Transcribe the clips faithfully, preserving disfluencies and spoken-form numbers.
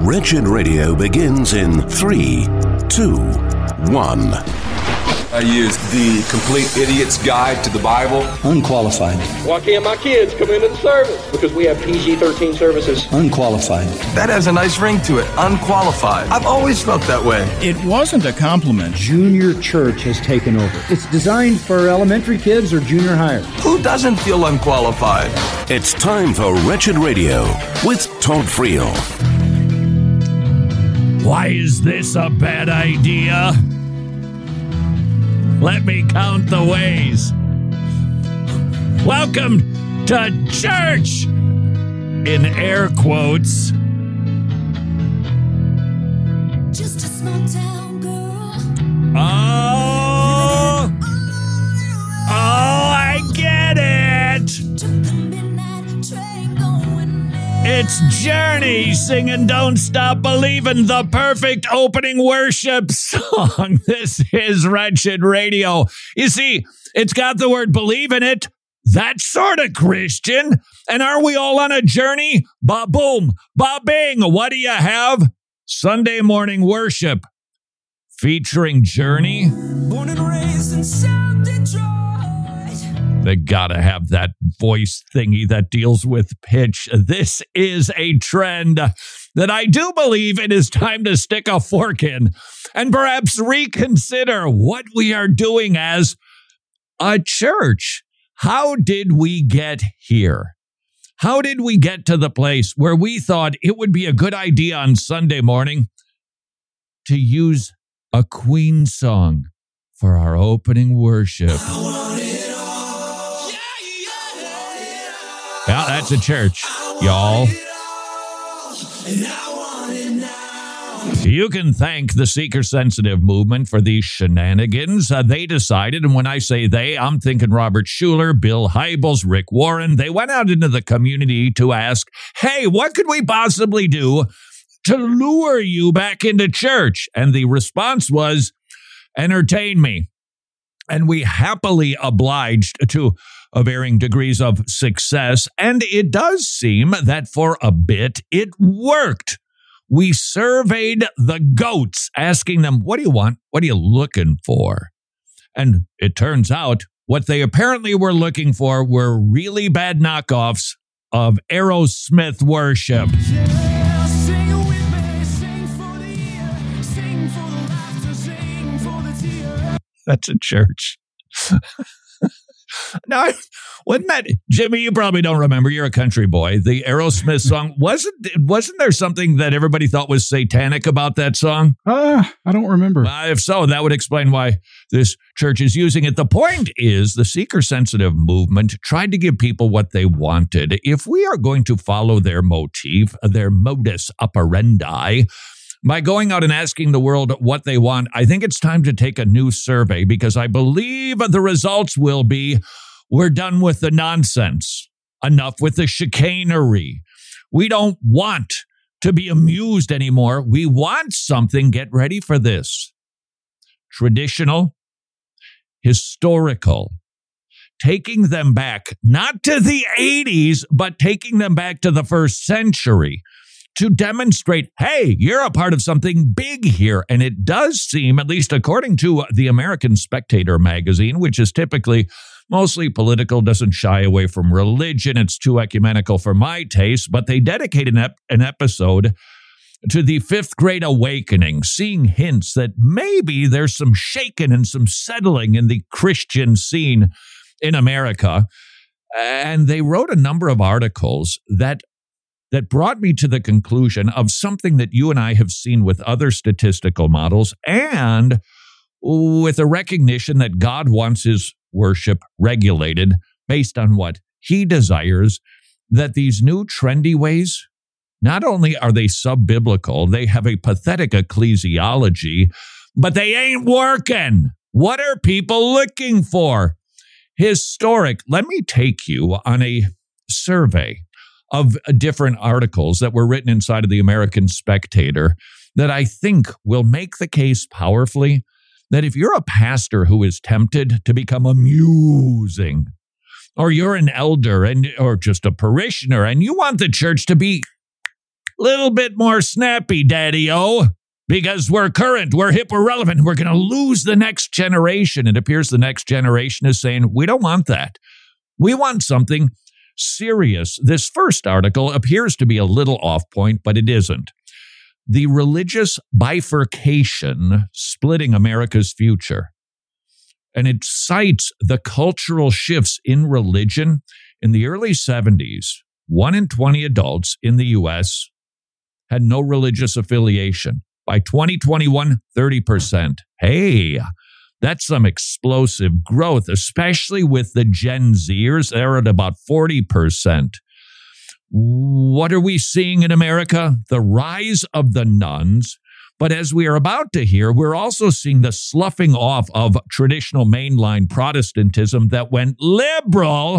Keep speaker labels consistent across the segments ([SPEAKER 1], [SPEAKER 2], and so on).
[SPEAKER 1] Wretched Radio begins in three, two, one.
[SPEAKER 2] I use the Complete Idiot's Guide to the Bible.
[SPEAKER 3] Unqualified.
[SPEAKER 4] Why can't my kids come into the service? Because we have P G thirteen services.
[SPEAKER 3] Unqualified.
[SPEAKER 2] That has a nice ring to it. Unqualified. I've always felt that way.
[SPEAKER 5] It wasn't a compliment.
[SPEAKER 6] Junior church has taken over. It's designed for elementary kids or junior higher.
[SPEAKER 2] Who doesn't feel unqualified?
[SPEAKER 1] It's time for Wretched Radio with Todd Friel.
[SPEAKER 7] Why is this a bad idea? Let me count the ways. Welcome to church, in air quotes.
[SPEAKER 8] Just a small town girl.
[SPEAKER 7] Oh, oh, I get it. It's Journey singing Don't Stop Believing, the perfect opening worship song. This is Wretched Radio. You see, it's got the word believe in it. That's sort of Christian. And are we all on a journey? Ba-boom, ba-bing. What do you have? Sunday morning worship featuring Journey.
[SPEAKER 8] Born and raised in South Detroit.
[SPEAKER 7] They gotta have that voice thingy that deals with pitch. This is a trend that I do believe it is time to stick a fork in and perhaps reconsider what we are doing as a church. How did we get here? How did we get to the place where we thought it would be a good idea on Sunday morning to use a Queen song for our opening worship? Yeah, that's a church, y'all. You can thank the seeker-sensitive movement for these shenanigans. Uh, they decided, and when I say they, I'm thinking Robert Schuller, Bill Hybels, Rick Warren. They went out into the community to ask, hey, what could we possibly do to lure you back into church? And the response was, entertain me. And we happily obliged to uh, varying degrees of success. And it does seem that for a bit, it worked. We surveyed the goats, asking them, what do you want? What are you looking for? And it turns out what they apparently were looking for were really bad knockoffs of Aerosmith worship.
[SPEAKER 8] Yeah, sing with me, sing for the year, sing for the laughter, sing for the tears.
[SPEAKER 7] That's a church. Now, wasn't that, Jimmy, you probably don't remember, you're a country boy, the Aerosmith song, wasn't wasn't there something that everybody thought was satanic about that song?
[SPEAKER 5] Uh, I don't remember.
[SPEAKER 7] Uh, if so, that would explain why this church is using it. The point is, the seeker-sensitive movement tried to give people what they wanted. If we are going to follow their motif, their modus operandi, by going out and asking the world what they want, I think it's time to take a new survey, because I believe the results will be, we're done with the nonsense. Enough with the chicanery. We don't want to be amused anymore. We want something, get ready for this, traditional, historical, taking them back, not to the eighties, but taking them back to the first century, to demonstrate, hey, you're a part of something big here. And it does seem, at least according to the American Spectator magazine, which is typically mostly political, doesn't shy away from religion, it's too ecumenical for my taste, but they dedicate an, ep- an episode to the fifth grade awakening, seeing hints that maybe there's some shaking and some settling in the Christian scene in America. And they wrote a number of articles that that brought me to the conclusion of something that you and I have seen with other statistical models, and with a recognition that God wants his worship regulated based on what he desires, that these new trendy ways, not only are they sub-biblical, they have a pathetic ecclesiology, but they ain't working. What are people looking for? Historic. Let me take you on a survey of different articles that were written inside of the American Spectator that I think will make the case powerfully that if you're a pastor who is tempted to become amusing, or you're an elder and or just a parishioner and you want the church to be little bit more snappy, Daddy-O, because we're current, we're hip, we're relevant. We're going to lose the next generation. It appears the next generation is saying, we don't want that. We want something serious. This first article appears to be a little off point, but it isn't. The religious bifurcation splitting America's future. And it cites the cultural shifts in religion. In the early seventies, one in twenty adults in the U S had no religious affiliation. By twenty twenty-one, thirty percent. Hey, that's some explosive growth, especially with the Gen Zers. They're at about forty percent. What are we seeing in America? The rise of the nuns. But as we are about to hear, we're also seeing the sloughing off of traditional mainline Protestantism that went liberal,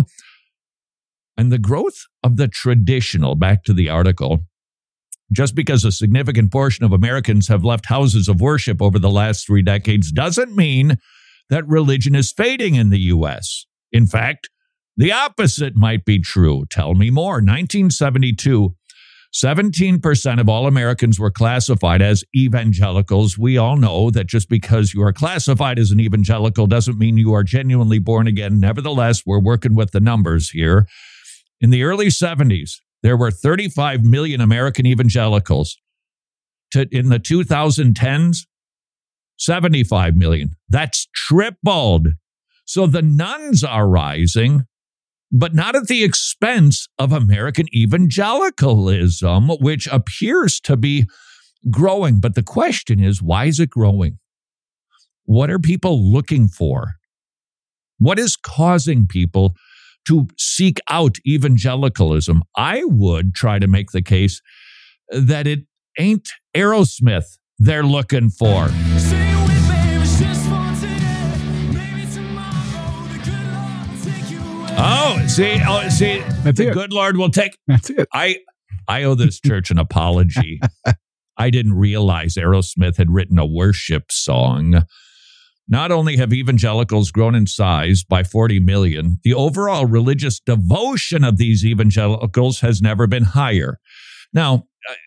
[SPEAKER 7] and the growth of the traditional. Back to the article. Just because a significant portion of Americans have left houses of worship over the last three decades doesn't mean that religion is fading in the U S. In fact, the opposite might be true. Tell me more. nineteen seventy-two, seventeen percent of all Americans were classified as evangelicals. We all know that just because you are classified as an evangelical doesn't mean you are genuinely born again. Nevertheless, we're working with the numbers here. In the early seventies, there were thirty-five million American evangelicals. To, in the twenty tens, seventy-five million. That's tripled. So the nuns are rising, but not at the expense of American evangelicalism, which appears to be growing. But the question is, why is it growing? What are people looking for? What is causing people to seek out evangelicalism? I would try to make the case that it ain't Aerosmith they're looking for.
[SPEAKER 8] Stay with me, it's just for today. Maybe tomorrow the good Lord will take you away.
[SPEAKER 7] Oh, see, oh, see,
[SPEAKER 5] That's
[SPEAKER 7] the
[SPEAKER 5] it.
[SPEAKER 7] good Lord will take.
[SPEAKER 5] That's it.
[SPEAKER 7] I, I owe this church an apology. I didn't realize Aerosmith had written a worship song. Not only have evangelicals grown in size by forty million, the overall religious devotion of these evangelicals has never been higher. Now,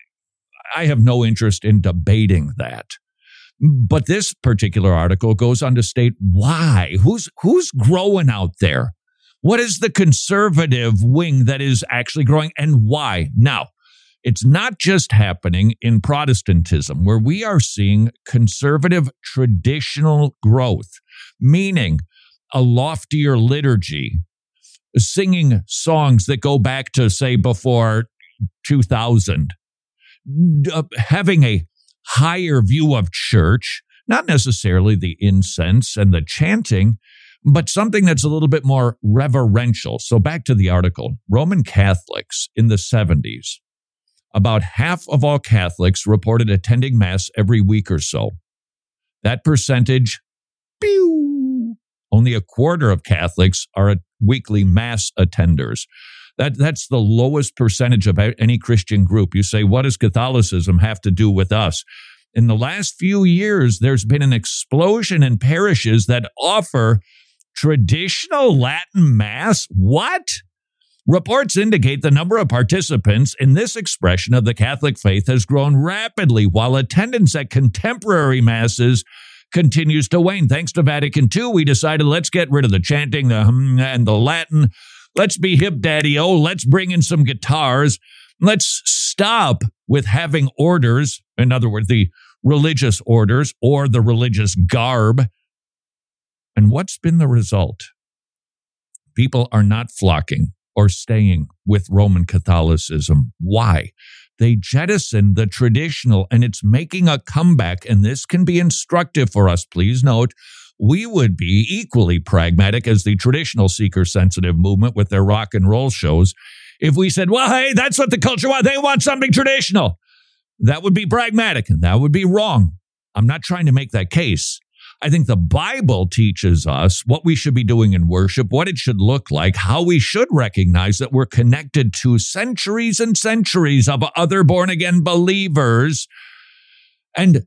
[SPEAKER 7] I have no interest in debating that. But this particular article goes on to state why. Who's, who's growing out there? What is the conservative wing that is actually growing, and why? Now, it's not just happening in Protestantism, where we are seeing conservative traditional growth, meaning a loftier liturgy, singing songs that go back to, say, before two thousand, uh, having a higher view of church, not necessarily the incense and the chanting, but something that's a little bit more reverential. So back to the article. Roman Catholics in the seventies. About half of all Catholics reported attending Mass every week or so. That percentage, pew, only a quarter of Catholics are weekly Mass attenders. That, that's the lowest percentage of any Christian group. You say, what does Catholicism have to do with us? In the last few years, there's been an explosion in parishes that offer traditional Latin Mass. What? Reports indicate the number of participants in this expression of the Catholic faith has grown rapidly, while attendance at contemporary masses continues to wane. Thanks to Vatican Two, we decided let's get rid of the chanting, the hum, and the Latin. Let's be hip, daddy-o. Let's bring in some guitars. Let's stop with having orders, in other words, the religious orders or the religious garb. And what's been the result? People are not flocking or staying with Roman Catholicism. Why? They jettison the traditional, and it's making a comeback, and this can be instructive for us. Please note, we would be equally pragmatic as the traditional seeker-sensitive movement with their rock and roll shows if we said, well, hey, that's what the culture wants. They want something traditional. That would be pragmatic, and that would be wrong. I'm not trying to make that case. I think the Bible teaches us what we should be doing in worship, what it should look like, how we should recognize that we're connected to centuries and centuries of other born-again believers. And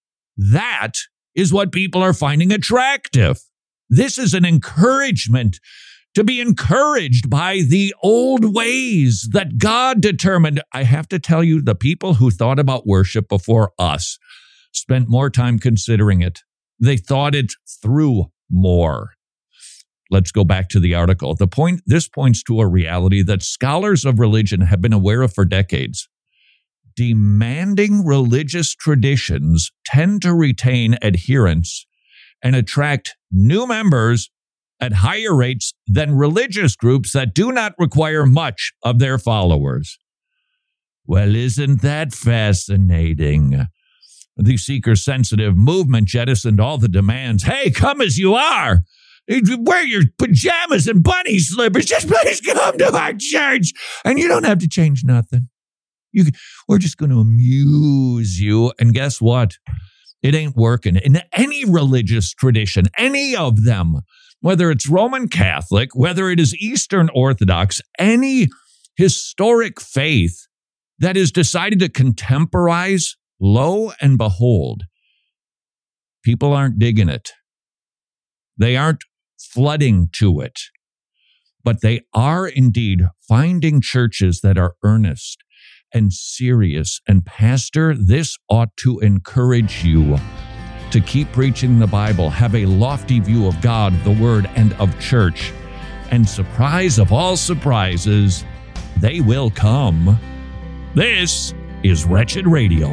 [SPEAKER 7] that is what people are finding attractive. This is an encouragement to be encouraged by the old ways that God determined. I have to tell you, the people who thought about worship before us spent more time considering it. They thought it through more. Let's go back to the article. The point, this points to a reality that scholars of religion have been aware of for decades. Demanding religious traditions tend to retain adherents and attract new members at higher rates than religious groups that do not require much of their followers. Well, isn't that fascinating? The seeker-sensitive movement jettisoned all the demands. Hey, come as you are. Wear your pajamas and bunny slippers. Just please come to our church. And you don't have to change nothing. You, we're just going to amuse you. And guess what? It ain't working. In any religious tradition, any of them, whether it's Roman Catholic, whether it is Eastern Orthodox, any historic faith that is decided to contemporize, lo and behold, people aren't digging it. They aren't flooding to it, but they are indeed finding churches that are earnest and serious. And pastor, this ought to encourage you to keep preaching the Bible, have a lofty view of God, the Word, and of church. And surprise of all surprises, they will come. This is Wretched Radio.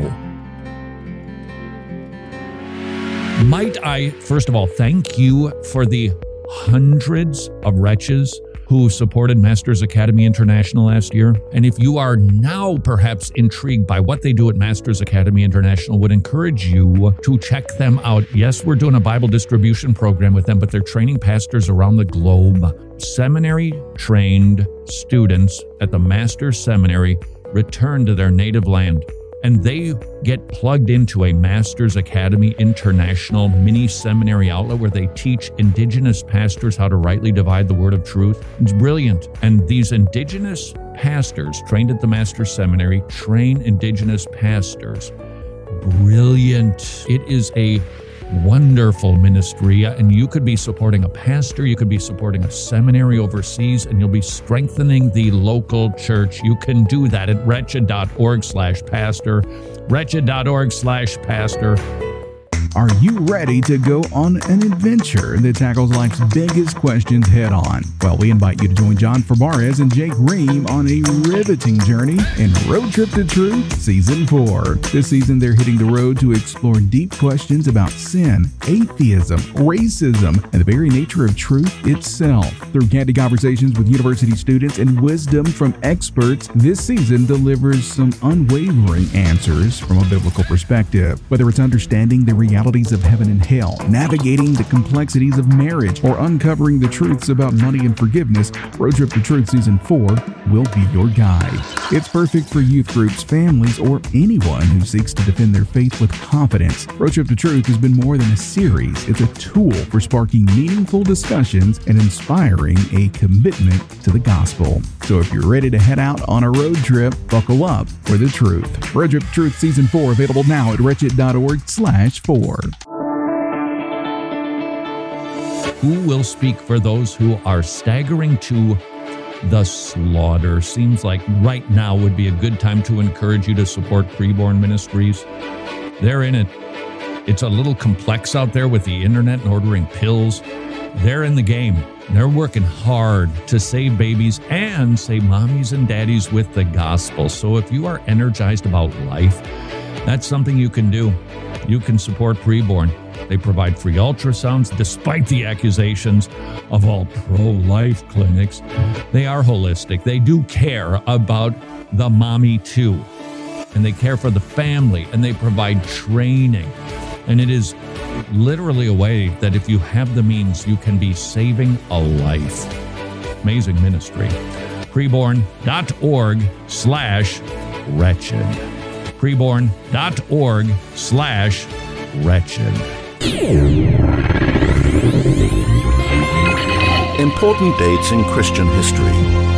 [SPEAKER 7] Might I, first of all, thank you for the hundreds of wretches who supported Masters Academy International last year. And if you are now perhaps intrigued by what they do at Masters Academy International, would encourage you to check them out. Yes, we're doing a Bible distribution program with them, but they're training pastors around the globe. Seminary-trained students at the Masters Seminary return to their native land, and they get plugged into a Masters Academy International mini seminary outlet where they teach indigenous pastors how to rightly divide the word of truth. It's brilliant. And these indigenous pastors trained at the Masters Seminary train indigenous pastors. Brilliant. It is a wonderful ministry, and you could be supporting a pastor, you could be supporting a seminary overseas, and you'll be strengthening the local church. You can do that at wretched.org slash pastor, wretched.org slash pastor.
[SPEAKER 5] Are you ready to go on an adventure that tackles life's biggest questions head on? Well, we invite you to join John Fabarez and Jake Ream on a riveting journey in Road Trip to Truth Season four. This season, they're hitting the road to explore deep questions about sin, atheism, racism, and the very nature of truth itself. Through candid conversations with university students and wisdom from experts, this season delivers some unwavering answers from a biblical perspective. Whether it's understanding the reality of heaven and hell, navigating the complexities of marriage, or uncovering the truths about money and forgiveness, Road Trip to Truth Season four will be your guide. It's perfect for youth groups, families, or anyone who seeks to defend their faith with confidence. Road Trip to Truth has been more than a series. It's a tool for sparking meaningful discussions and inspiring a commitment to the gospel. So if you're ready to head out on a road trip, buckle up for the truth. Road Trip to Truth Season four available now at wretched.org slash four.
[SPEAKER 7] Who will speak for those who are staggering to the slaughter? Seems like right now would be a good time to encourage you to support Preborn Ministries. They're in it. It's a little complex out there with the internet and ordering pills. They're in the game. They're working hard to save babies and save mommies and daddies with the gospel. So if you are energized about life, that's something you can do. You can support Preborn. They provide free ultrasounds despite the accusations of all pro-life clinics. They are holistic. They do care about the mommy too. And they care for the family, and they provide training. And it is literally a way that if you have the means, you can be saving a life. Amazing ministry. Preborn.org slash wretched. Preborn.org slash wretched.
[SPEAKER 1] Important dates in Christian history.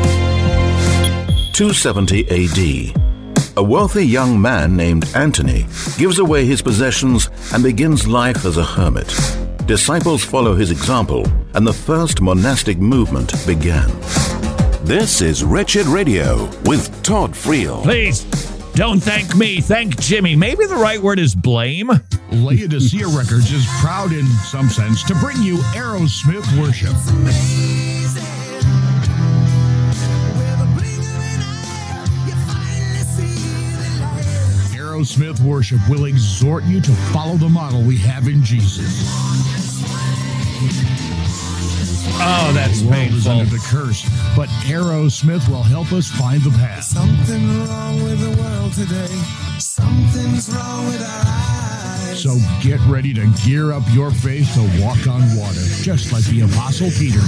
[SPEAKER 1] two seventy A D. A wealthy young man named Antony gives away his possessions and begins life as a hermit.
[SPEAKER 3] disciples follow his example, and the first monastic movement began.
[SPEAKER 1] This is Wretched Radio with Todd Friel.
[SPEAKER 7] Please, don't thank me. Thank Jimmy. Maybe the right word is blame.
[SPEAKER 9] Laodicea Records is proud in some sense to bring you Aerosmith Worship. Aerosmith Worship will exhort you to follow the model we have in Jesus.
[SPEAKER 7] Oh, that's
[SPEAKER 9] the world is
[SPEAKER 7] painful.
[SPEAKER 9] under the curse, but Aerosmith will help us find the path.
[SPEAKER 8] Something wrong with the world today. Something's wrong with our eyes.
[SPEAKER 9] So get ready to gear up your faith to walk on water, just like the Apostle Peter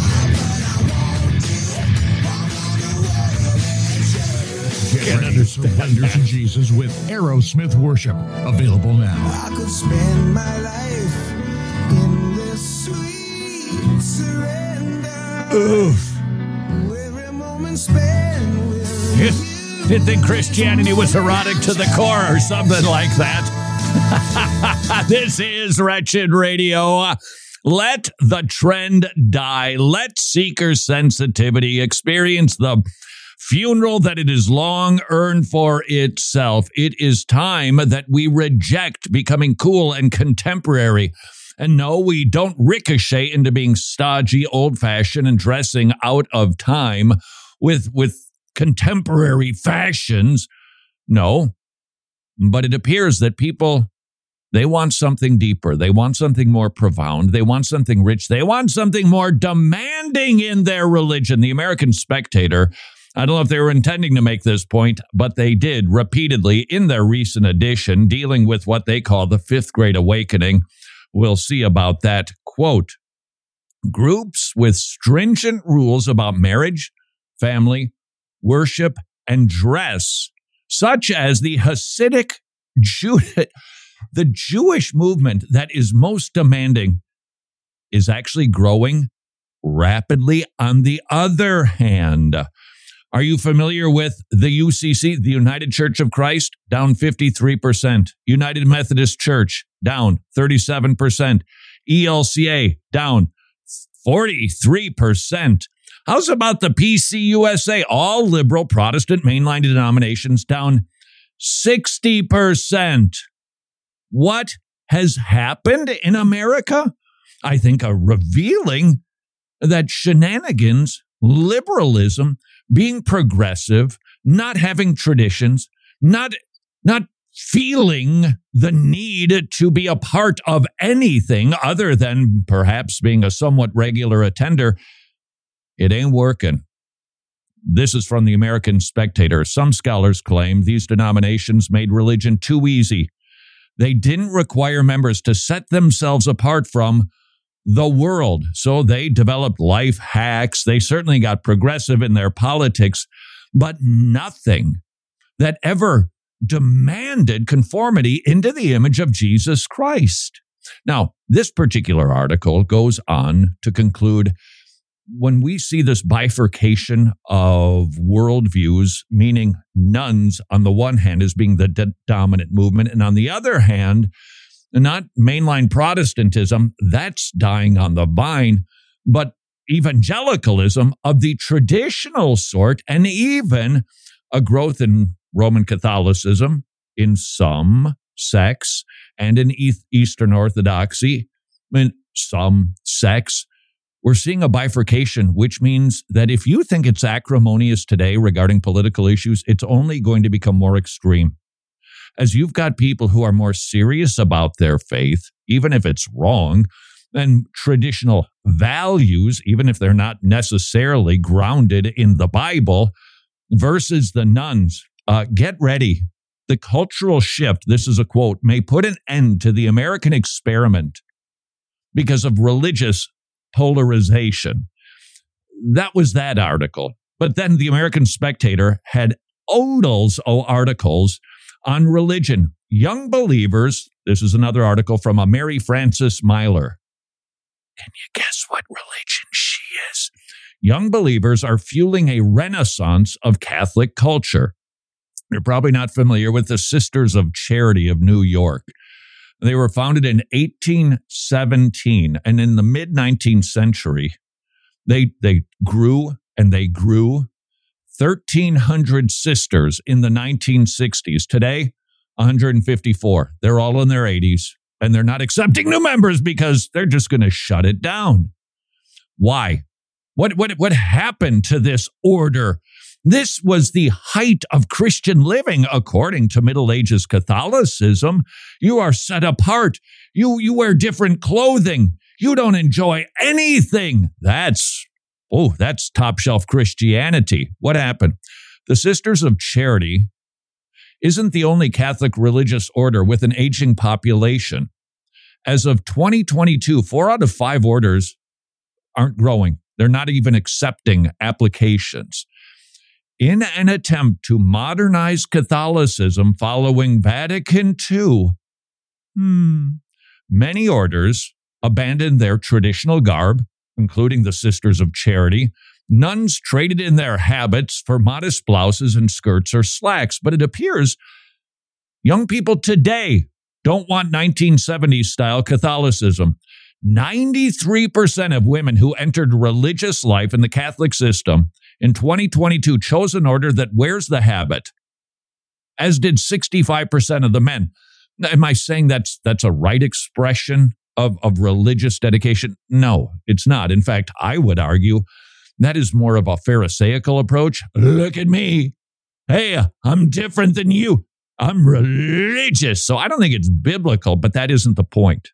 [SPEAKER 9] did. Get,
[SPEAKER 7] Can't
[SPEAKER 9] ready
[SPEAKER 7] understand
[SPEAKER 9] to surrender
[SPEAKER 7] that.
[SPEAKER 9] to Jesus with Aerosmith Worship, available now.
[SPEAKER 8] I could spend my life in this sweet surrender.
[SPEAKER 7] Oof.
[SPEAKER 8] Every moment spent with
[SPEAKER 7] You didn't think Christianity was erotic to the core or something like that. This is Wretched Radio. Let the trend die. Let seeker sensitivity experience the funeral that it has long earned for itself. It is time that we reject becoming cool and contemporary. And no, we don't ricochet into being stodgy, old-fashioned, and dressing out of time with, with contemporary fashions. No, but it appears that people, they want something deeper. They want something more profound. They want something rich. They want something more demanding in their religion. The American Spectator, I don't know if they were intending to make this point, but they did repeatedly in their recent edition, dealing with what they call the fifth great awakening. We'll see about that. Quote, groups with stringent rules about marriage, family, worship, and dress, such as the Hasidic Jew, the Jewish movement that is most demanding, is actually growing rapidly. On the other hand, are you familiar with the U C C, the United Church of Christ? Down fifty-three percent. United Methodist Church, down thirty-seven percent. E L C A, down forty-three percent. How's about the P C U S A? All liberal Protestant mainline denominations, down sixty percent. What has happened in America? I think a revealing that shenanigans, liberalism, being progressive, not having traditions, not, not feeling the need to be a part of anything other than perhaps being a somewhat regular attender, it ain't working. This is from the American Spectator. Some scholars claim these denominations made religion too easy. They didn't require members to set themselves apart from the world. So they developed life hacks. They certainly got progressive in their politics, but nothing that ever demanded conformity into the image of Jesus Christ. Now, this particular article goes on to conclude, when we see this bifurcation of worldviews, meaning nuns on the one hand as being the de- dominant movement, and on the other hand, not mainline Protestantism, that's dying on the vine, but evangelicalism of the traditional sort, and even a growth in Roman Catholicism in some sects, and in Eastern Orthodoxy in some sects. We're seeing a bifurcation, which means that if you think it's acrimonious today regarding political issues, it's only going to become more extreme. As you've got people who are more serious about their faith, even if it's wrong, and traditional values, even if they're not necessarily grounded in the Bible, versus the nuns. Uh, get ready. The cultural shift, this is a quote, may put an end to the American experiment because of religious polarization. That was that article. But then the American Spectator had oodles of articles on religion. Young believers, this is another article from a Mary Frances Myler. Can you guess what religion she is? Young believers are fueling a renaissance of Catholic culture. You're probably not familiar with the Sisters of Charity of New York. They were founded in eighteen seventeen, and in the mid-nineteenth century, they they grew and they grew. thirteen hundred sisters in the nineteen sixties. Today, one hundred fifty-four. They're all in their eighties, and they're not accepting new members because they're just going to shut it down. Why? What, what, what happened to this order? This was the height of Christian living, according to Middle Ages Catholicism. You are set apart. You, you wear different clothing. You don't enjoy anything. That's, oh, that's top shelf Christianity. What happened? The Sisters of Charity isn't the only Catholic religious order with an aging population. As of twenty twenty-two, four out of five orders aren't growing. They're not even accepting applications. In an attempt to modernize Catholicism following Vatican Two, hmm, many orders abandoned their traditional garb, including the Sisters of Charity. Nuns traded in their habits for modest blouses and skirts or slacks, but it appears young people today don't want nineteen seventies style Catholicism. ninety-three percent of women who entered religious life in the Catholic system in twenty twenty-two chose an order that wears the habit, as did sixty-five percent of the men. Am I saying that's that's a right expression of, of religious dedication? No, it's not. In fact, I would argue that is more of a Pharisaical approach. Look at me. Hey, I'm different than you. I'm religious. So I don't think it's biblical, but that isn't the point.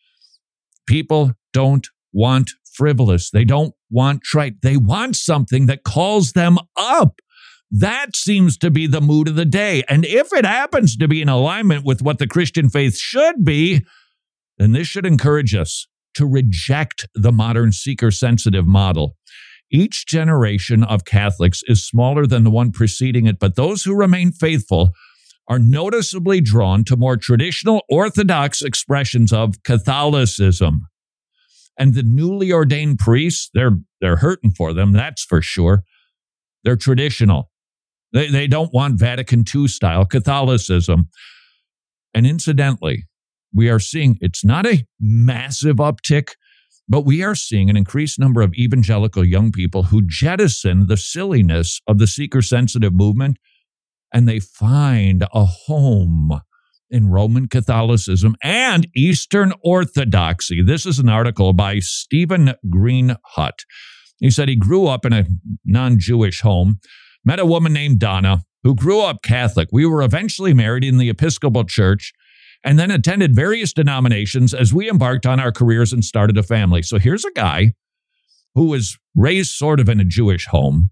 [SPEAKER 7] People don't want frivolous. They don't want trite. They want something that calls them up. That seems to be the mood of the day. And if it happens to be in alignment with what the Christian faith should be, then this should encourage us to reject the modern seeker-sensitive model. Each generation of Catholics is smaller than the one preceding it, but those who remain faithful are noticeably drawn to more traditional Orthodox expressions of Catholicism. And the newly ordained priests, they're they're hurting for them, that's for sure. They're traditional. They, they don't want Vatican Two style Catholicism. And incidentally, we are seeing, it's not a massive uptick, but we are seeing an increased number of evangelical young people who jettison the silliness of the seeker-sensitive movement, and they find a home in Roman Catholicism and Eastern Orthodoxy. This is an article by Stephen Greenhut. He said he grew up in a non-Jewish home, met a woman named Donna who grew up Catholic. We were eventually married in the Episcopal Church and then attended various denominations as we embarked on our careers and started a family. So here's a guy who was raised sort of in a Jewish home.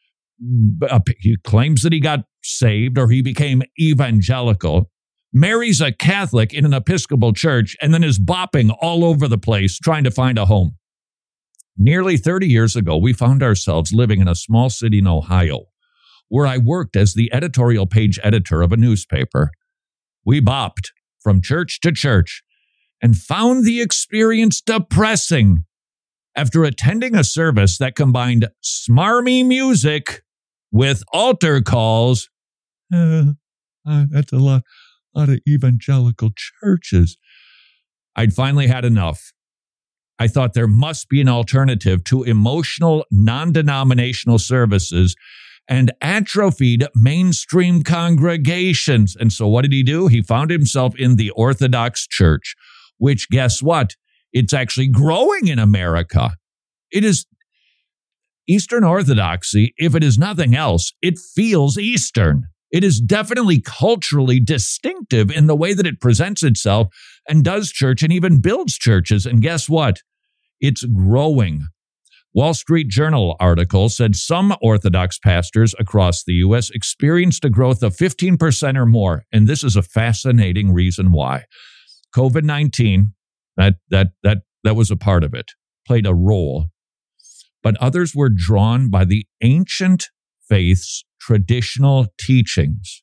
[SPEAKER 7] He claims that he got saved or he became evangelical, marries a Catholic in an Episcopal church, and then is bopping all over the place trying to find a home. Nearly thirty years ago, we found ourselves living in a small city in Ohio, where I worked as the editorial page editor of a newspaper. We bopped from church to church and found the experience depressing. After attending a service that combined smarmy music with altar calls, uh, uh, that's a lot, lot of evangelical churches, I'd finally had enough. I thought there must be an alternative to emotional, non-denominational services and atrophied mainstream congregations. And so what did he do? He found himself in the Orthodox Church, which, guess what? It's actually growing in America. It is Eastern Orthodoxy. If it is nothing else, it feels Eastern. It is definitely culturally distinctive in the way that it presents itself and does church and even builds churches. And guess what? It's growing. Wall Street Journal article said some Orthodox pastors across the U S experienced a growth of fifteen percent or more. And this is a fascinating reason why. COVID nineteen, that, that, that, that was a part of it, played a role. But others were drawn by the ancient faith's traditional teachings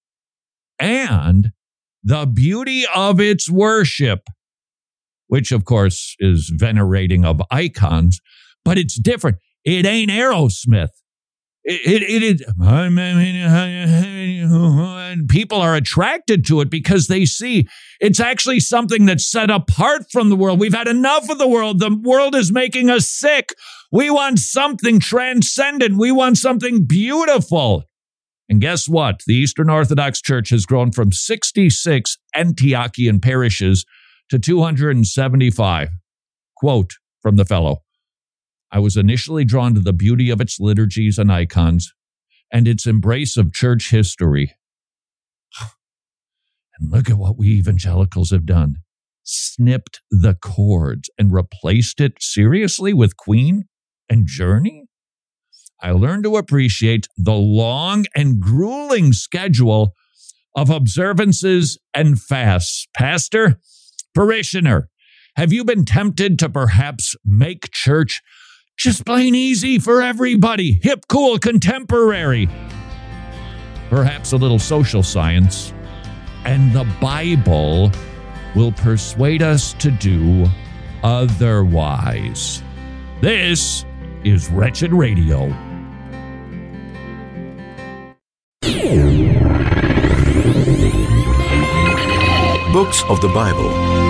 [SPEAKER 7] and the beauty of its worship, which of course is venerating of icons, but it's different. It ain't Aerosmith. It, it, it is, and people are attracted to it because they see it's actually something that's set apart from the world. We've had enough of the world. The world is making us sick. We want something transcendent. We want something beautiful. And guess what? The Eastern Orthodox Church has grown from sixty-six Antiochian parishes to two hundred seventy-five. Quote from the fellow, I was initially drawn to the beauty of its liturgies and icons and its embrace of church history. And look at what we evangelicals have done. Snipped the chords and replaced it seriously with Queen and Journey? I learned to appreciate the long and grueling schedule of observances and fasts. Pastor, parishioner, have you been tempted to perhaps make church just plain easy for everybody? Hip, cool, contemporary. Perhaps a little social science. And the Bible will persuade us to do otherwise. This is Wretched Radio.
[SPEAKER 3] Books of the Bible.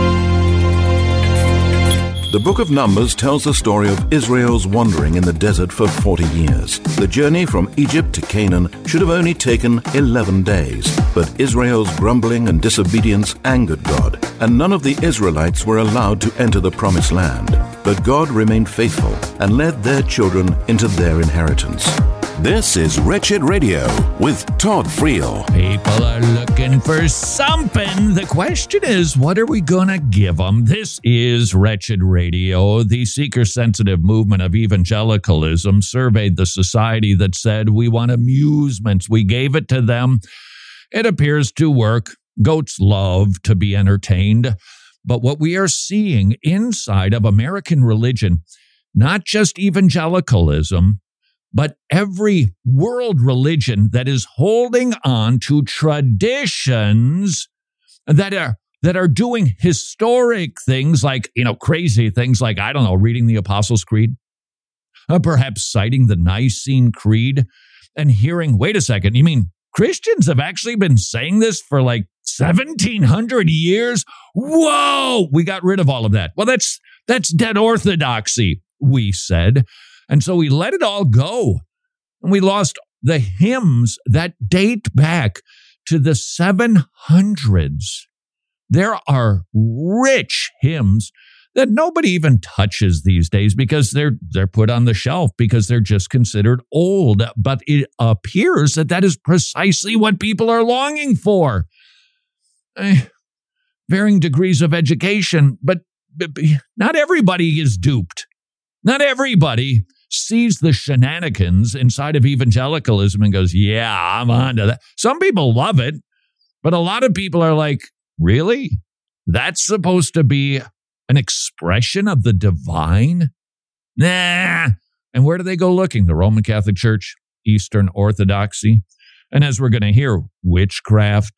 [SPEAKER 3] The book of Numbers tells the story of Israel's wandering in the desert for forty years. The journey from Egypt to Canaan should have only taken eleven days, but Israel's grumbling and disobedience angered God, and none of the Israelites were allowed to enter the promised land. But God remained faithful and led their children into their inheritance.
[SPEAKER 1] This is Wretched Radio with Todd Friel.
[SPEAKER 7] People are looking for something. The question is, what are we going to give them? This is Wretched Radio. The seeker-sensitive movement of evangelicalism surveyed the society that said, we want amusements. We gave it to them. It appears to work. Goats love to be entertained. But what we are seeing inside of American religion, not just evangelicalism, but every world religion that is holding on to traditions that are that are doing historic things like, you know, crazy things like, I don't know, reading the Apostles' Creed, or perhaps citing the Nicene Creed and hearing, wait a second, you mean Christians have actually been saying this for like seventeen hundred years? Whoa, we got rid of all of that. Well, that's that's dead orthodoxy, we said. And so we let it all go. And we lost the hymns that date back to the seven hundreds. There are rich hymns that nobody even touches these days because they're they're put on the shelf because they're just considered old. But it appears that that is precisely what people are longing for. Eh, varying degrees of education, but, but not everybody is duped. Not everybody sees the shenanigans inside of evangelicalism and goes, yeah, I'm on to that. Some people love it, but a lot of people are like, really? That's supposed to be an expression of the divine? Nah. And where do they go looking? The Roman Catholic Church, Eastern Orthodoxy. And as we're going to hear, witchcraft,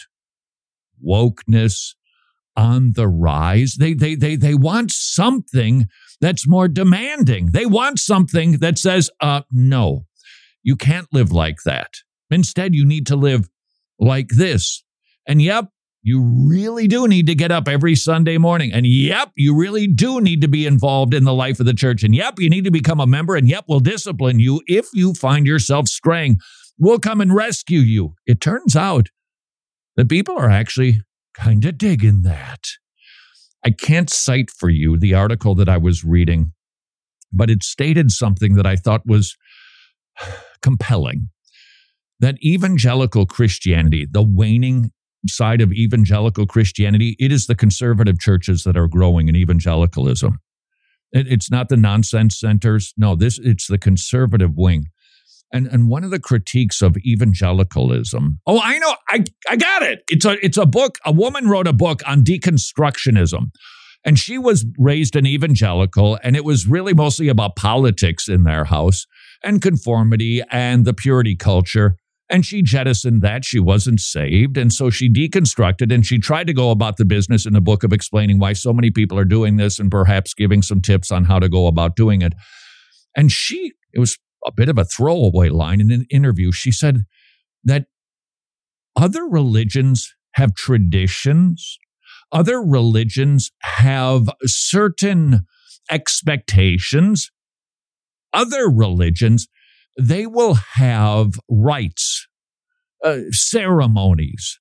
[SPEAKER 7] wokeness on the rise. They, they, they, they want something that's more demanding. They want something that says, uh, no, you can't live like that. Instead, you need to live like this. And yep, you really do need to get up every Sunday morning. And yep, you really do need to be involved in the life of the church. And yep, you need to become a member. And yep, we'll discipline you if you find yourself straying. We'll come and rescue you. It turns out that people are actually kind of digging that. I can't cite for you the article that I was reading, but it stated something that I thought was compelling. That evangelical Christianity, the waning side of evangelical Christianity, it is the conservative churches that are growing in evangelicalism. It, it's not the nonsense centers. No, this it's the conservative wing. And and one of the critiques of evangelicalism, oh, I know, I, I got it. It's a it's a book. A woman wrote a book on deconstructionism. And she was raised an evangelical, and it was really mostly about politics in their house and conformity and the purity culture. And she jettisoned that. She wasn't saved. And so she deconstructed, and she tried to go about the business in a book of explaining why so many people are doing this and perhaps giving some tips on how to go about doing it. And she, it was a bit of a throwaway line in an interview. She said that other religions have traditions. Other religions have certain expectations. Other religions, they will have rites, uh, ceremonies.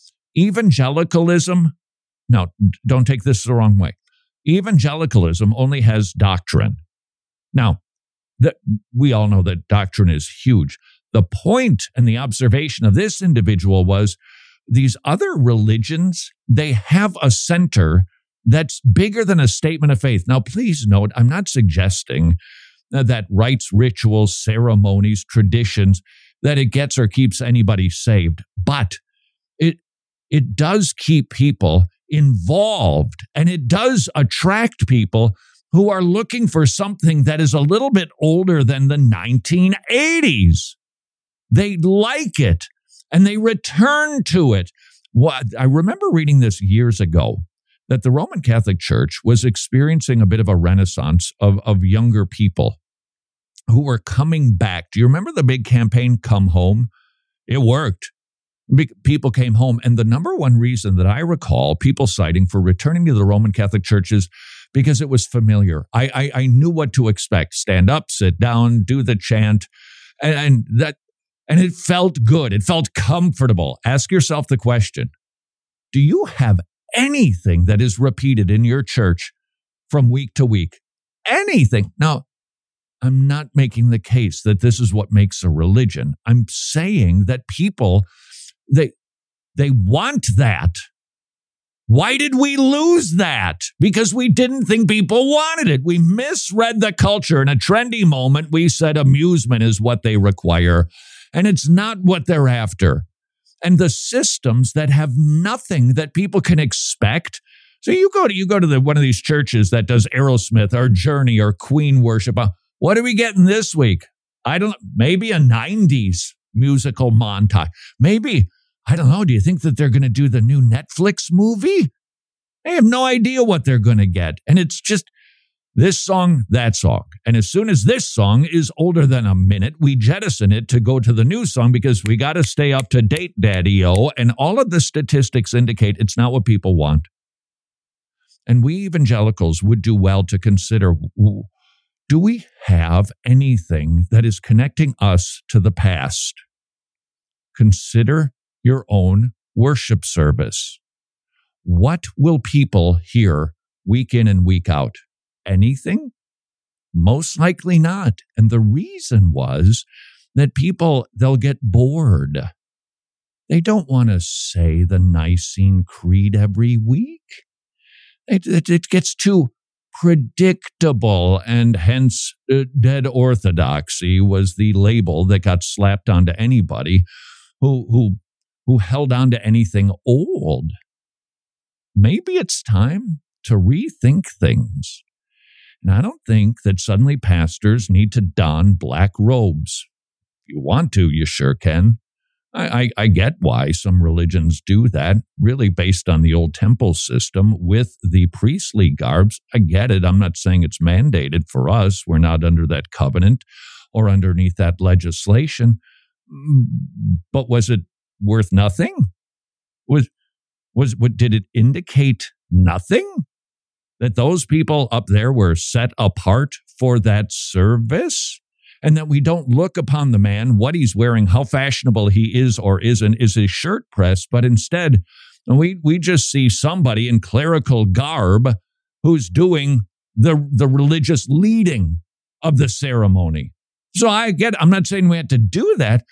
[SPEAKER 7] Evangelicalism, no, don't take this the wrong way. Evangelicalism only has doctrine. Now, the, we all know that doctrine is huge. The point and the observation of this individual was these other religions, they have a center that's bigger than a statement of faith. Now, please note, I'm not suggesting that rites, rituals, ceremonies, traditions, that it gets or keeps anybody saved. But it it does keep people involved, and it does attract people who are looking for something that is a little bit older than the nineteen eighties. They like it, and they return to it. What, I remember reading this years ago, that the Roman Catholic Church was experiencing a bit of a renaissance of, of younger people who were coming back. Do you remember the big campaign, Come Home? It worked. People came home. And the number one reason that I recall people citing for returning to the Roman Catholic Church is because it was familiar. I, I, I knew what to expect. Stand up, sit down, do the chant. And, and that, and it felt good. It felt comfortable. Ask yourself the question, do you have anything that is repeated in your church from week to week? Anything. Now, I'm not making the case that this is what makes a religion. I'm saying that people, they, they want that. Why did we lose that? Because we didn't think people wanted it. We misread the culture. In a trendy moment, we said amusement is what they require, and it's not what they're after. And the systems that have nothing that people can expect. So you go to you go to the, one of these churches that does Aerosmith or Journey or Queen worship. What are we getting this week? I don't know. Maybe a nineties musical montage. Maybe, I don't know. Do you think that they're going to do the new Netflix movie? I have no idea what they're going to get. And it's just this song, that song. And as soon as this song is older than a minute, we jettison it to go to the new song because we got to stay up to date, Daddy-O. And all of the statistics indicate it's not what people want. And we evangelicals would do well to consider, do we have anything that is connecting us to the past? Consider your own worship service. What will people hear week in and week out? Anything? Most likely not. And the reason was that people, they'll get bored. They don't want to say the Nicene Creed every week. It, it, it gets too predictable, and hence uh, dead orthodoxy was the label that got slapped onto anybody who who who held on to anything old. Maybe it's time to rethink things. And I don't think that suddenly pastors need to don black robes. If you want to, you sure can. I, I, I get why some religions do that, really based on the old temple system with the priestly garbs. I get it. I'm not saying it's mandated for us. We're not under that covenant or underneath that legislation. But was it worth nothing? Was was what did it indicate nothing? That those people up there were set apart for that service? And that we don't look upon the man, what he's wearing, how fashionable he is or isn't, is his shirt pressed, but instead we we just see somebody in clerical garb who's doing the, the religious leading of the ceremony. So I get, I'm not saying we had to do that,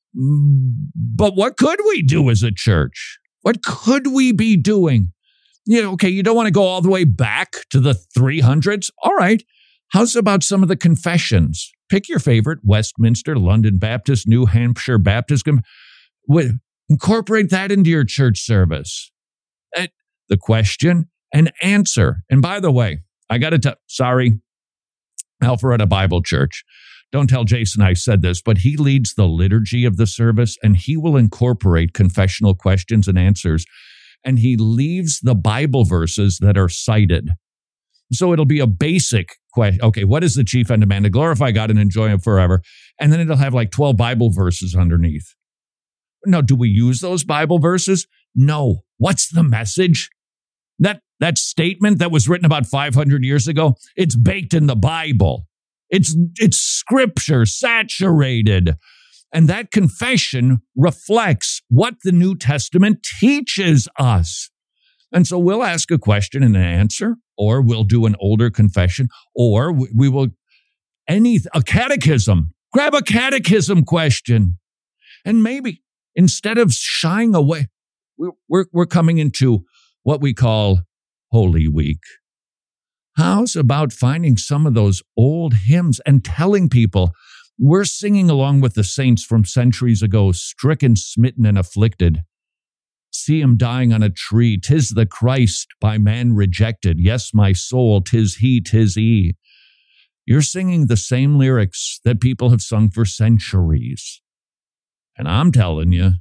[SPEAKER 7] but what could we do as a church? What could we be doing? You know, okay, you don't want to go all the way back to the three hundreds? All right. How's about some of the confessions? Pick your favorite, Westminster, London Baptist, New Hampshire Baptist. Incorporate that into your church service. The question and answer. And by the way, I got to tell, sorry, Alpharetta Bible Church. Don't tell Jason I said this, but he leads the liturgy of the service, and he will incorporate confessional questions and answers. And he leaves the Bible verses that are cited. So it'll be a basic question. Okay, what is the chief end of man? To glorify God and enjoy him forever. And then it'll have like twelve Bible verses underneath. Now, do we use those Bible verses? No. What's the message? That that statement that was written about five hundred years ago, it's baked in the Bible. It's it's scripture saturated. And that confession reflects what the New Testament teaches us. And so we'll ask a question and an answer, or we'll do an older confession, or we will any a catechism. Grab a catechism question. And maybe instead of shying away, we're, we're, we're coming into what we call Holy Week. How's about finding some of those old hymns and telling people we're singing along with the saints from centuries ago, stricken, smitten, and afflicted. See him dying on a tree. 'Tis the Christ by man rejected. Yes, my soul, 'tis he, 'tis he. You're singing the same lyrics that people have sung for centuries. And I'm telling you,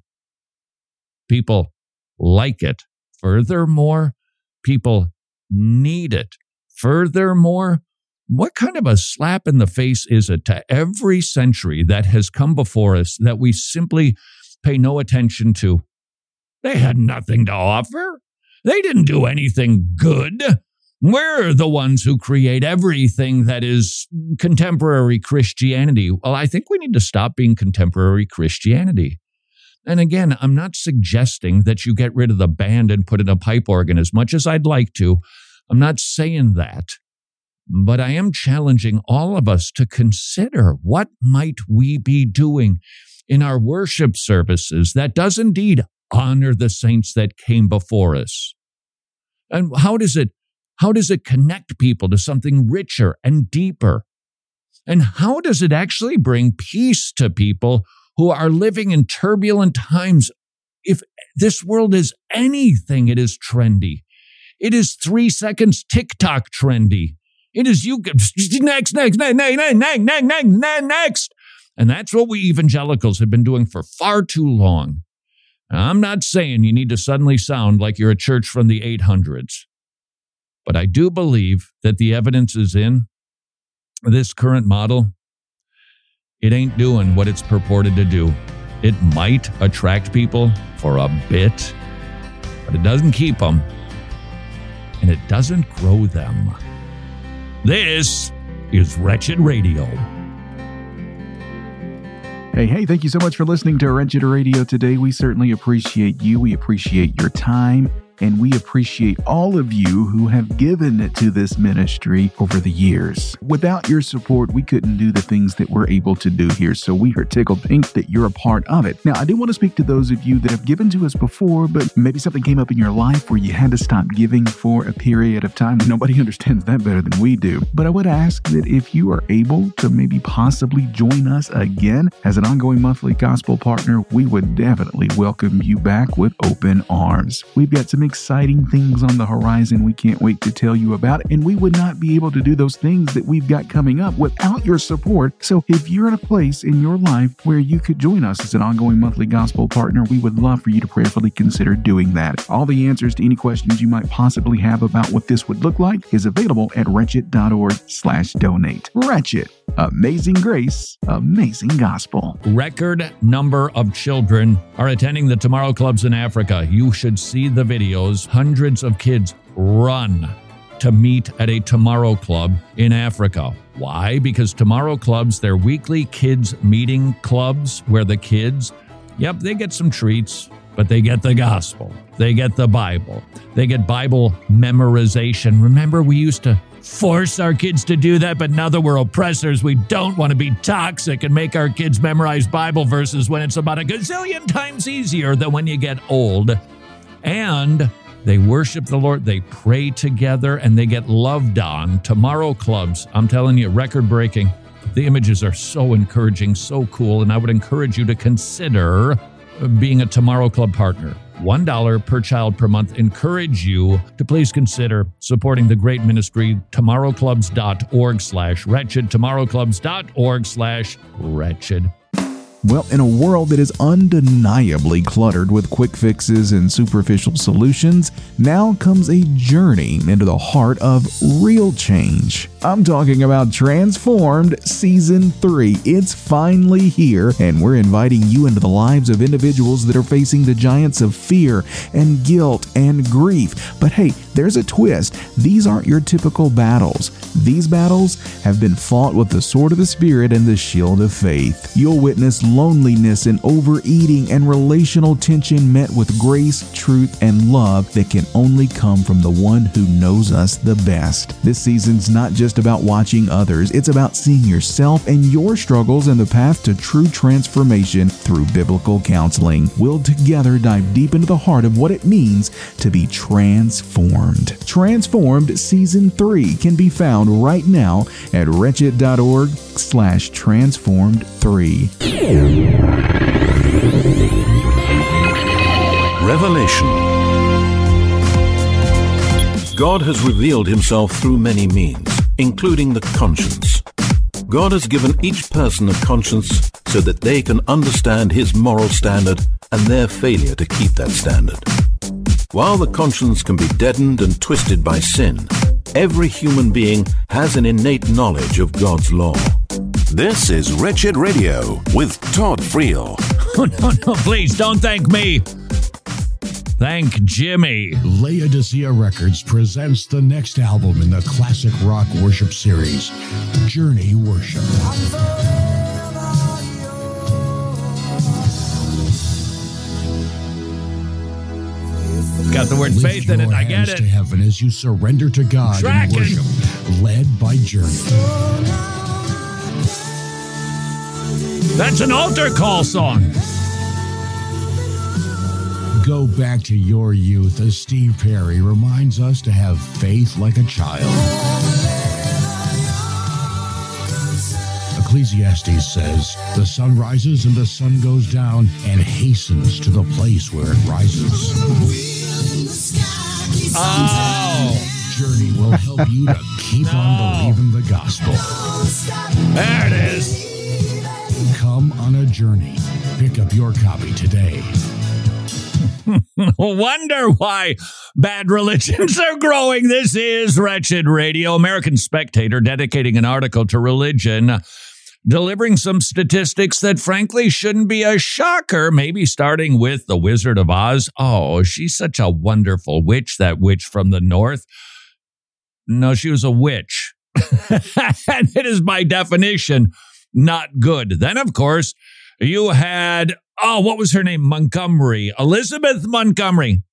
[SPEAKER 7] people like it. Furthermore, people need it. Furthermore, what kind of a slap in the face is it to every century that has come before us that we simply pay no attention to? They had nothing to offer. They didn't do anything good. We're the ones who create everything that is contemporary Christianity. Well, I think we need to stop being contemporary Christianity. And again, I'm not suggesting that you get rid of the band and put in a pipe organ as much as I'd like to. I'm not saying that. But I am challenging all of us to consider what might we be doing in our worship services that does indeed honor the saints that came before us. And how does it, how does it connect people to something richer and deeper? And how does it actually bring peace to people who are living in turbulent times? If this world is anything, it is trendy. It is three seconds TikTok trendy. It is you next, next, next, next, next, next, next, next. And that's what we evangelicals have been doing for far too long. Now, I'm not saying you need to suddenly sound like you're a church from the eight hundreds. But I do believe that the evidence is in this current model. It ain't doing what it's purported to do. It might attract people for a bit, but it doesn't keep them. And it doesn't grow them. This is Wretched Radio.
[SPEAKER 5] Hey, hey, thank you so much for listening to Wretched Radio today. We certainly appreciate you. We appreciate your time. And we appreciate all of you who have given to this ministry over the years. Without your support, we couldn't do the things that we're able to do here. So we are tickled pink that you're a part of it. Now, I do want to speak to those of you that have given to us before, but maybe something came up in your life where you had to stop giving for a period of time. Nobody understands that better than we do. But I would ask that if you are able to maybe possibly join us again as an ongoing monthly gospel partner, we would definitely welcome you back with open arms. We've got some exciting things on the horizon we can't wait to tell you about, and we would not be able to do those things that we've got coming up without your support. So if you're in a place in your life where you could join us as an ongoing monthly gospel partner, we would love for you to prayerfully consider doing that. All the answers to any questions you might possibly have about what this would look like is available at wretched.org slash donate. Wretched. Amazing grace, amazing gospel.
[SPEAKER 7] Record number of children are attending the Tomorrow Clubs in Africa. You should see the videos. Hundreds of kids run to meet at a Tomorrow Club in Africa. Why? Because Tomorrow Clubs, they're weekly kids meeting clubs where the kids, yep, they get some treats, but they get the gospel. They get the Bible. They get Bible memorization. Remember, we used to force our kids to do that, but now that we're oppressors, we don't want to be toxic and make our kids memorize Bible verses when it's about a gazillion times easier than when you get old. And they worship the Lord, they pray together, and they get loved on. Tomorrow Clubs, I'm telling you, record-breaking. The images are so encouraging, so cool, and I would encourage you to consider being a Tomorrow Club partner. one dollar per child per month. Encourage you to please consider supporting the great ministry, tomorrowclubs.org slash wretched, tomorrowclubs.org slash wretched.
[SPEAKER 5] Well, in a world that is undeniably cluttered with quick fixes and superficial solutions, now comes a journey into the heart of real change. I'm talking about Transformed Season three. It's finally here, and we're inviting you into the lives of individuals that are facing the giants of fear and guilt and grief. But hey, there's a twist. These aren't your typical battles. These battles have been fought with the sword of the Spirit and the shield of faith. You'll witness loneliness and overeating and relational tension met with grace, truth, and love that can only come from the one who knows us the best. This season's not just about watching others. It's about seeing yourself and your struggles and the path to true transformation through biblical counseling. We'll together dive deep into the heart of what it means to be transformed. Transformed Season three can be found right now at wretched.org slash transformed three.
[SPEAKER 3] Revelation. God has revealed himself through many means, including the conscience. God has given each person a conscience so that they can understand his moral standard and their failure to keep that standard. While the conscience can be deadened and twisted by sin, every human being has an innate knowledge of God's law.
[SPEAKER 1] This is Wretched Radio with Todd Friel.
[SPEAKER 7] Oh, no, no, please don't thank me. Thank Jimmy.
[SPEAKER 9] Laodicea Records presents the next album in the classic rock worship series, Journey Worship.
[SPEAKER 7] Got the word
[SPEAKER 9] Lift
[SPEAKER 7] faith in it.
[SPEAKER 9] your
[SPEAKER 7] I get
[SPEAKER 9] hands
[SPEAKER 7] it.
[SPEAKER 9] to heaven as you surrender to God
[SPEAKER 7] Tracking.
[SPEAKER 9] in worship, led by Journey.
[SPEAKER 7] That's an altar call song.
[SPEAKER 9] Go back to your youth as Steve Perry reminds us to have faith like a child. Ecclesiastes says, the sun rises and the sun goes down and hastens to the place where it rises.
[SPEAKER 7] Oh.
[SPEAKER 9] Journey will help you to keep
[SPEAKER 7] No.
[SPEAKER 9] on believing the gospel.
[SPEAKER 7] There it is.
[SPEAKER 9] Come on a journey. Pick up your copy today.
[SPEAKER 7] Wonder why bad religions are growing. This is Wretched Radio. American Spectator dedicating an article to religion, delivering some statistics that frankly shouldn't be a shocker, maybe starting with the Wizard of Oz. Oh, she's such a wonderful witch, that witch from the north. No, she was a witch. And it is by definition not good. Then, of course, you had, oh, what was her name? Montgomery. Elizabeth Montgomery.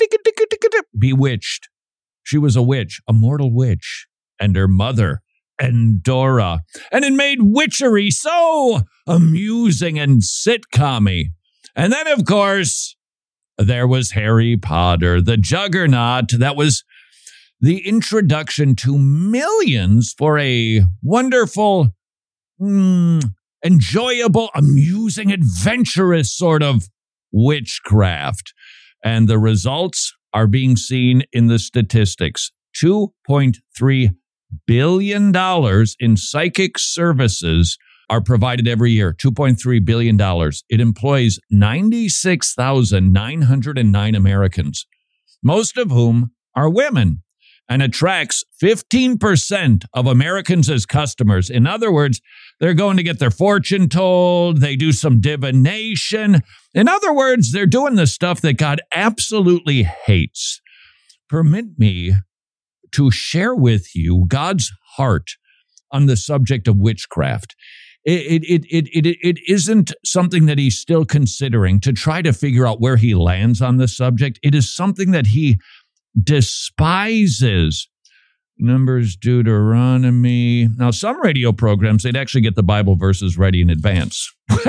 [SPEAKER 7] Bewitched. She was a witch, a mortal witch. And her mother, Endora. And it made witchery so amusing and sitcom-y. And then, of course, there was Harry Potter, the juggernaut that was the introduction to millions for a wonderful, mm, enjoyable, amusing, adventurous sort of witchcraft. And the results are being seen in the statistics. two point three billion dollars in psychic services are provided every year. two point three billion dollars. It employs ninety-six thousand nine hundred nine Americans, most of whom are women, and attracts fifteen percent of Americans as customers. In other words, they're going to get their fortune told. They do some divination. In other words, they're doing the stuff that God absolutely hates. Permit me to share with you God's heart on the subject of witchcraft. It, it, it, it, it, it isn't something that he's still considering to try to figure out where he lands on the subject. It is something that he despises. Numbers, Deuteronomy. Now, some radio programs, they'd actually get the Bible verses ready in advance.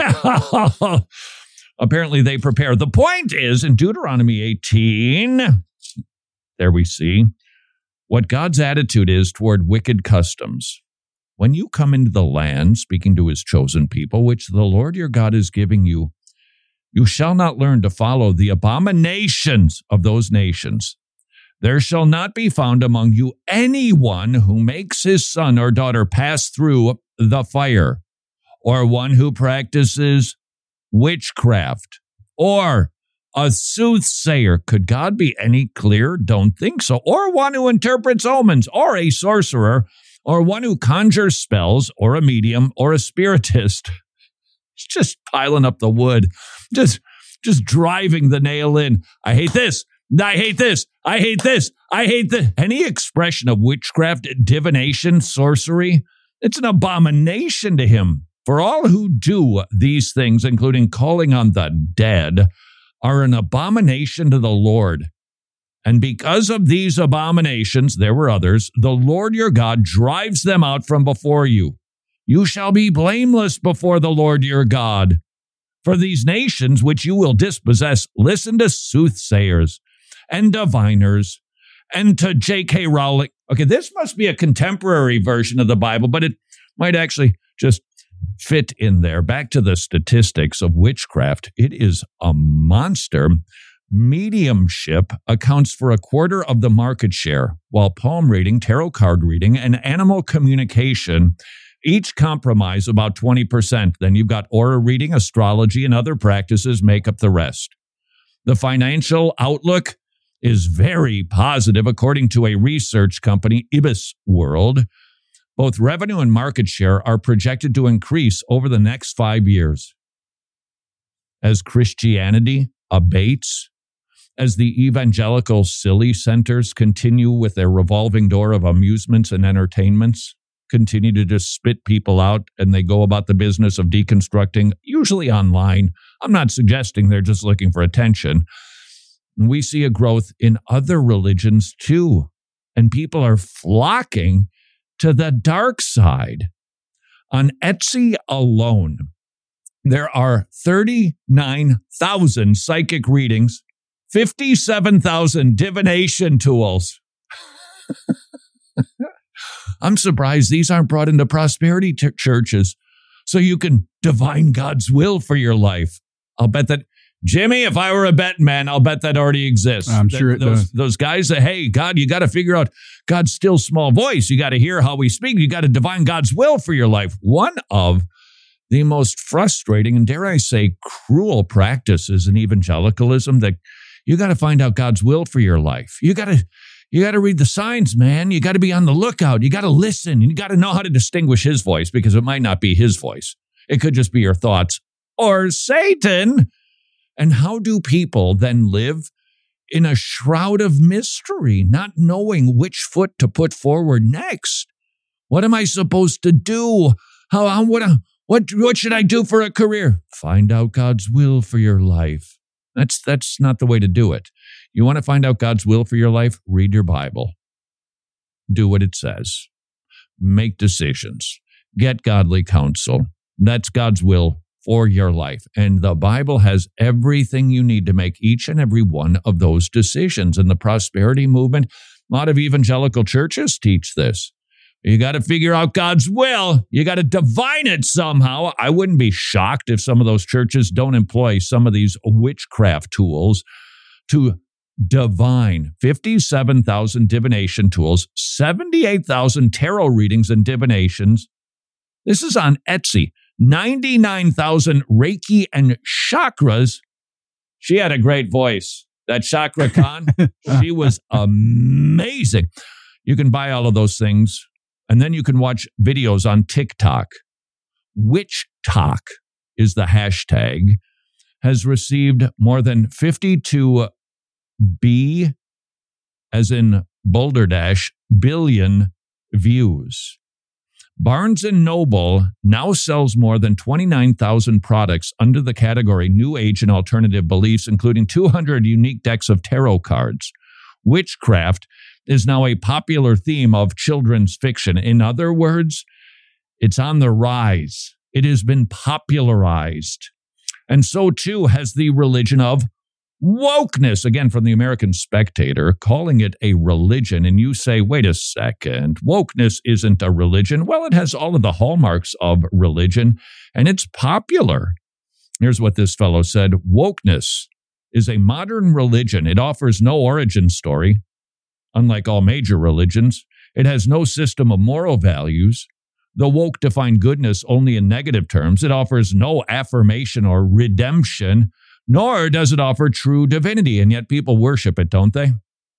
[SPEAKER 7] Apparently, they prepare. The point is, in Deuteronomy eighteen, there we see what God's attitude is toward wicked customs. When you come into the land, speaking to his chosen people, which the Lord your God is giving you, you shall not learn to follow the abominations of those nations. There shall not be found among you anyone who makes his son or daughter pass through the fire, or one who practices witchcraft, or a soothsayer. Could God be any clearer? Don't think so. Or one who interprets omens, or a sorcerer, or one who conjures spells, or a medium, or a spiritist. It's just piling up the wood, just, just driving the nail in. I hate this. I hate this. I hate this. I hate this. Any expression of witchcraft, divination, sorcery, it's an abomination to him. For all who do these things, including calling on the dead, are an abomination to the Lord. And because of these abominations, there were others, the Lord your God drives them out from before you. You shall be blameless before the Lord your God. For these nations which you will dispossess, listen to soothsayers and diviners and to J K Rowling. Okay, this must be a contemporary version of the Bible, but it might actually just fit in there. Back to the statistics of witchcraft. It is a monster. Mediumship accounts for a quarter of the market share, while palm reading, tarot card reading, and animal communication each compromise about twenty percent. Then you've got aura reading, astrology, and other practices make up the rest. The financial outlook is very positive, according to a research company, Ibis World. Both revenue and market share are projected to increase over the next five years. As Christianity abates, as the evangelical silly centers continue with their revolving door of amusements and entertainments, continue to just spit people out, and they go about the business of deconstructing, usually online. I'm not suggesting they're just looking for attention. We see a growth in other religions too, and people are flocking to the dark side. On Etsy alone, there are thirty-nine thousand psychic readings, fifty-seven thousand divination tools. I'm surprised these aren't brought into prosperity t- churches so you can divine God's will for your life. I'll bet that, Jimmy, if I were a betting man, I'll bet that already exists.
[SPEAKER 5] I'm
[SPEAKER 7] that,
[SPEAKER 5] sure it
[SPEAKER 7] those,
[SPEAKER 5] does.
[SPEAKER 7] Those guys that, hey, God, you got to figure out God's still small voice. You got to hear how we speak. You got to divine God's will for your life. One of the most frustrating and, dare I say, cruel practices in evangelicalism, that you got to find out God's will for your life. You got to you got to read the signs, man. You got to be on the lookout. You got to listen. You got to know how to distinguish his voice, because it might not be his voice. It could just be your thoughts or Satan. And how do people then live in a shroud of mystery, not knowing which foot to put forward next? What am I supposed to do? How, how what, what, what should I do for a career? Find out God's will for your life. That's, that's not the way to do it. You want to find out God's will for your life? Read your Bible. Do what it says. Make decisions. Get godly counsel. That's God's will for your life. And the Bible has everything you need to make each and every one of those decisions. And the prosperity movement, a lot of evangelical churches teach this. You got to figure out God's will. You got to divine it somehow. I wouldn't be shocked if some of those churches don't employ some of these witchcraft tools to divine. fifty-seven thousand divination tools, seventy-eight thousand tarot readings and divinations. This is on Etsy. ninety-nine thousand Reiki and chakras. She had a great voice. That Chakra Khan, she was amazing. You can buy all of those things, and then you can watch videos on TikTok. Witch Talk is the hashtag, has received more than fifty-two B, as in Boulder Dash, billion views. Barnes and Noble now sells more than twenty-nine thousand products under the category New Age and Alternative Beliefs, including two hundred unique decks of tarot cards. Witchcraft is now a popular theme of children's fiction. In other words, it's on the rise. It has been popularized. And so too has the religion of wokeness, again from the American Spectator, calling it a religion. And you say, wait a second, wokeness isn't a religion. Well, it has all of the hallmarks of religion, and it's popular. Here's what this fellow said. Wokeness is a modern religion. It offers no origin story. Unlike all major religions, it has no system of moral values, The woke define goodness only in negative terms. It offers no affirmation or redemption, nor does it offer true divinity, and yet people worship it, don't they?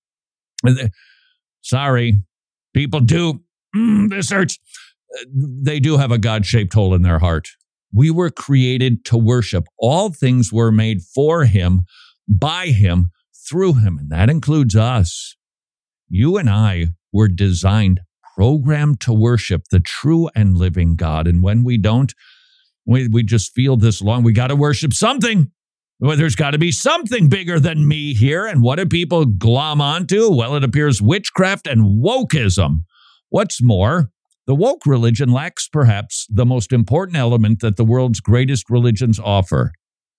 [SPEAKER 7] Sorry, people do. Mm, this hurts. They do have a God-shaped hole in their heart. We were created to worship. All things were made for him, by him, through him, and that includes us. You and I were designed, programmed to worship the true and living God, and when we don't, we, we just feel this long. We got to worship something. Well, there's got to be something bigger than me here, and what do people glom onto? Well, it appears witchcraft and wokeism. What's more, the woke religion lacks perhaps the most important element that the world's greatest religions offer: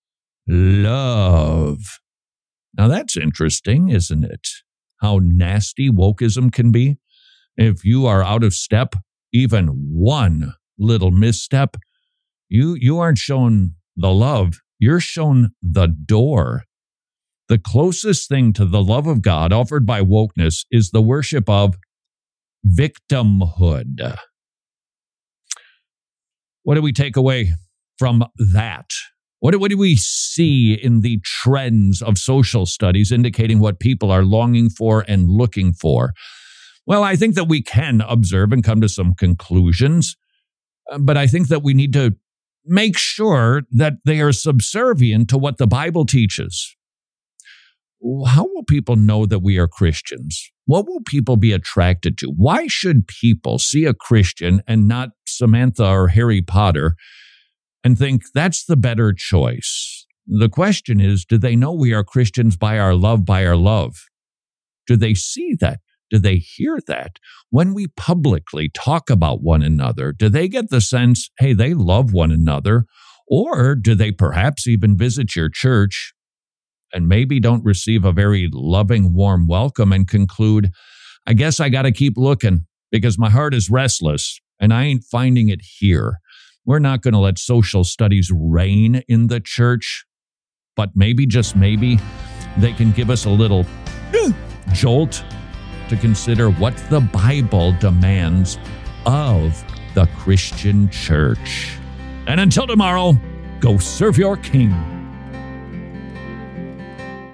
[SPEAKER 7] love. Now that's interesting, isn't it? How nasty wokeism can be. If you are out of step, even one little misstep, you, you aren't shown the love, you're shown the door. The closest thing to the love of God offered by wokeness is the worship of victimhood. What do we take away from that? What do, what do we see in the trends of social studies indicating what people are longing for and looking for? Well, I think that we can observe and come to some conclusions, but I think that we need to make sure that they are subservient to what the Bible teaches. How will people know that we are Christians? What will people be attracted to? Why should people see a Christian and not Samantha or Harry Potter and think that's the better choice? The question is, do they know we are Christians by our love, by our love? Do they see that? Do they hear that? When we publicly talk about one another, do they get the sense, hey, they love one another? Or do they perhaps even visit your church and maybe don't receive a very loving, warm welcome and conclude, I guess I got to keep looking because my heart is restless and I ain't finding it here. We're not going to let social studies reign in the church, but maybe, just maybe, they can give us a little jolt to consider what the Bible demands of the Christian church. And until tomorrow, go serve your King.